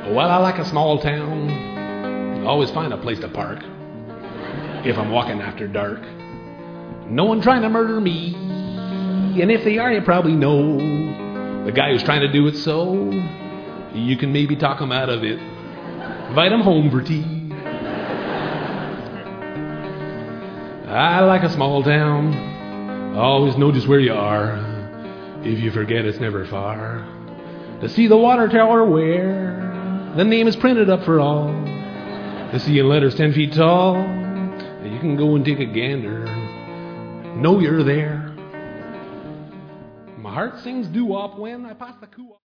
Well, I like a small town. Always find a place to park if I'm walking after dark. No one trying to murder me, and if they are, you probably know the guy who's trying to do it, so you can maybe talk him out of it. Invite him home for tea. I like a small town. Always know just where you are. If you forget, it's never far. To see the water tower where the name is printed up for all. To see in letters 10 feet tall. You can go and take a gander. Know you're there. My heart sings doo-wop when I pass the coo-wop.